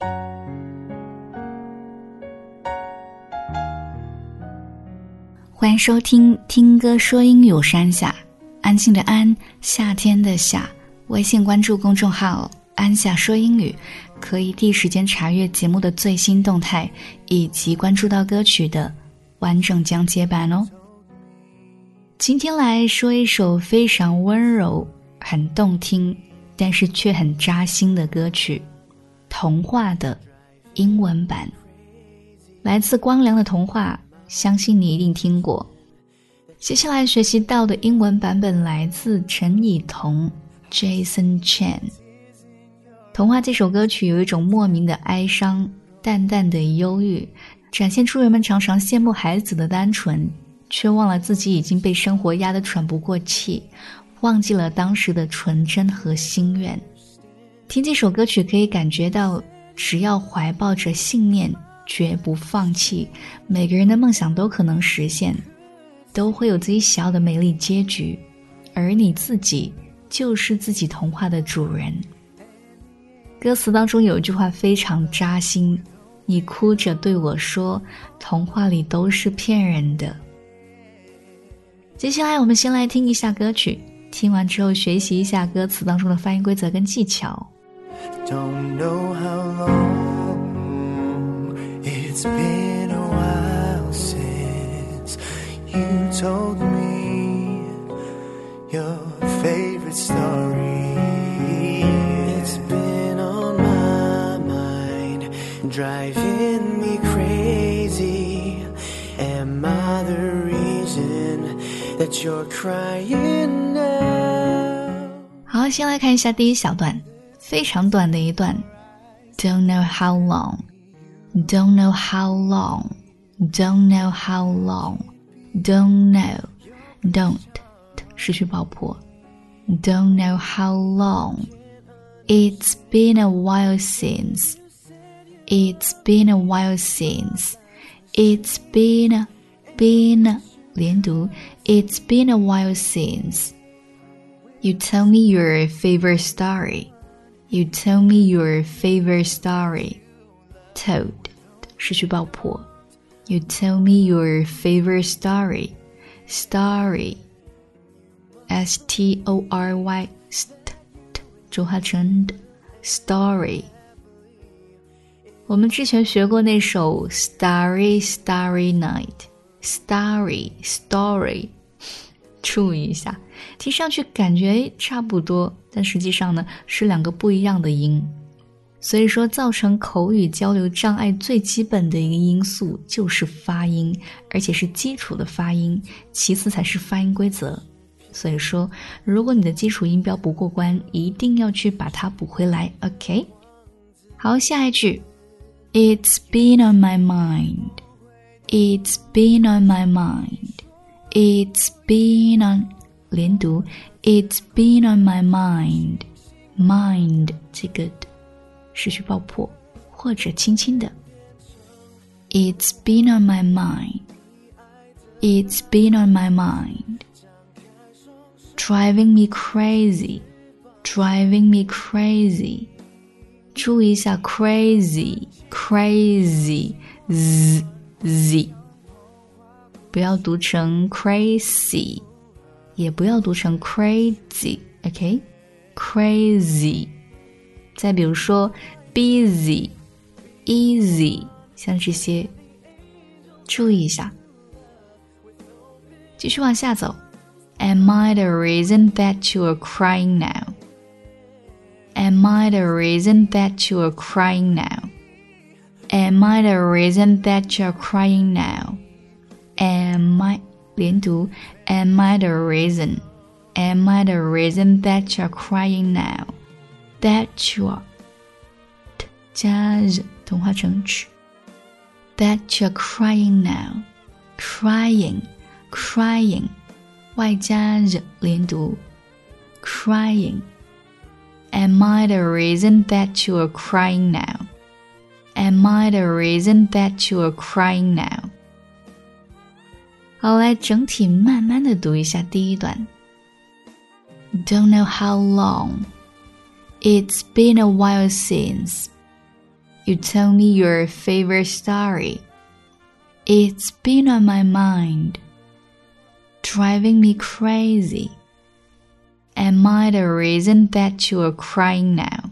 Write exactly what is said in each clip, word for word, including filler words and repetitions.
欢迎收听听歌说英语，我是安夏，安静的安，夏天的夏。微信关注公众号安夏说英语，可以第一时间查阅节目的最新动态，以及关注到歌曲的完整讲解版哦。今天来说一首非常温柔很动听但是却很扎心的歌曲，童话的英文版，来自光良的童话，相信你一定听过。接下来学习到的英文版本来自陈以彤 Jason Chen。 童话这首歌曲有一种莫名的哀伤，淡淡的忧郁，展现出人们常常羡慕孩子的单纯，却忘了自己已经被生活压得喘不过气，忘记了当时的纯真和心愿。听这首歌曲可以感觉到，只要怀抱着信念，绝不放弃，每个人的梦想都可能实现，都会有自己想要的美丽结局，而你自己就是自己童话的主人。歌词当中有一句话非常扎心，你哭着对我说，童话里都是骗人的。接下来我们先来听一下歌曲，听完之后学习一下歌词当中的发音规则跟技巧。 Don't know how long it's been a while since you told me your favorite story. It's been on my mind, driving me crazy. Am I the reason that you're crying now? 好，先来看一下第一小段，非常短的一段。 Don't know how long, don't know how long, don't know how long, don't know, don't 失去爆破。 Don't know how long, it's been a while since, it's been a while since, it's been, been 连读， it's been a while since you tell me your favorite story, you tell me your favorite story. Told 失去爆破。 You tell me your favorite story, story S T O R Y st 浊化成 story。 我们之前学过那首 Starry Starry Night, Starry Story， 注意一下，听上去感觉差不多，但实际上呢是两个不一样的音。所以说造成口语交流障碍最基本的一个因素就是发音，而且是基础的发音，其次才是发音规则。所以说如果你的基础音标不过关，一定要去把它补回来 OK。 好，下一句 It's been on my mind, It's been on my mind, It's been on 连读 It's been on my mind, mind 这个失去爆破，或者轻轻的 It's been on my mind, It's been on my mind, Driving me crazy, Driving me crazy。 注意一下 crazy, crazy z, z 不要读成 crazy， 也不要读成 crazy OK， crazy。再比如说 busy, easy， 像这些注意一下。继续往下走。 Am I the reason that you are crying now? Am I the reason that you are crying now? Am I the reason that you are crying now? Am I 连读 Am I the reason? Am I the reason that you are crying now? That you are 加日同化成 ch That you are crying now. Crying, crying 外加日连读 Crying. Am I the reason that you are crying now? Am I the reason that you are crying now? 好，来整体慢慢的读一下第一段。Don't know how long, it's been a while since You tell me your favorite story. It's been on my mind, driving me crazy. Am I the reason that you are crying now?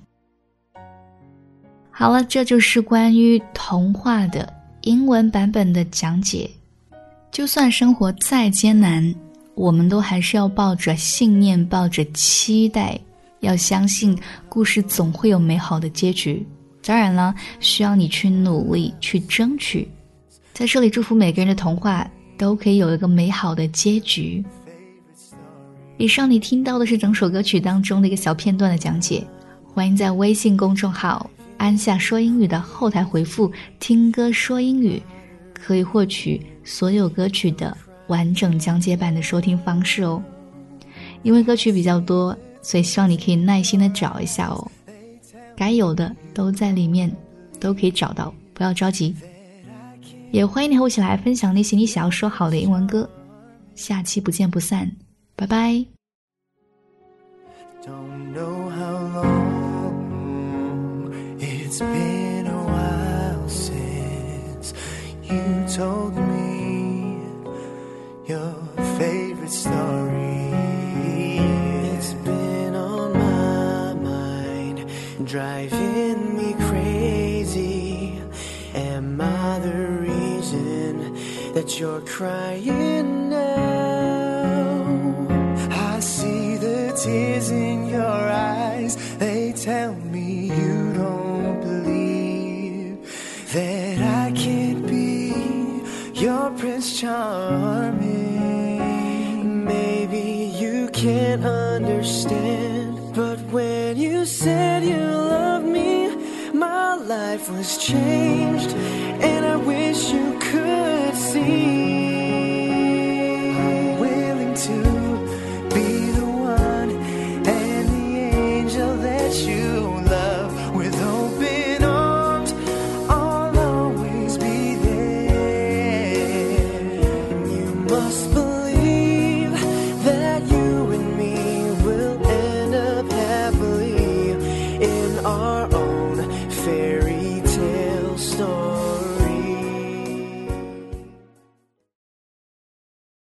好了，这就是关于童话的英文版本的讲解。就算生活再艰难，我们都还是要抱着信念，抱着期待，要相信故事总会有美好的结局。当然了，需要你去努力，去争取。在这里祝福每个人的童话都可以有一个美好的结局。以上你听到的是整首歌曲当中的一个小片段的讲解，欢迎在微信公众号安夏说英语的后台回复听歌说英语，可以获取所有歌曲的完整讲解版的收听方式哦。因为歌曲比较多，所以希望你可以耐心的找一下哦，该有的都在里面，都可以找到，不要着急。也欢迎你和我一起来分享那些你想要说好的英文歌，下期不见不散，拜拜。 Don't know how long it's been a while since you told me your favorite story. It's been on my mind, driving me crazy. Am I the reason that you're crying now? I see the tears in your eyes. They tell me you don't believe that I can't be your Prince Charming. Maybe you can't understand, but when you said you love me, my life was changed, and I wish you could see. I'm willing to be the one and the angel that you love. With open arms, I'll always be there. You must believe that you and me will end up happily in our own fair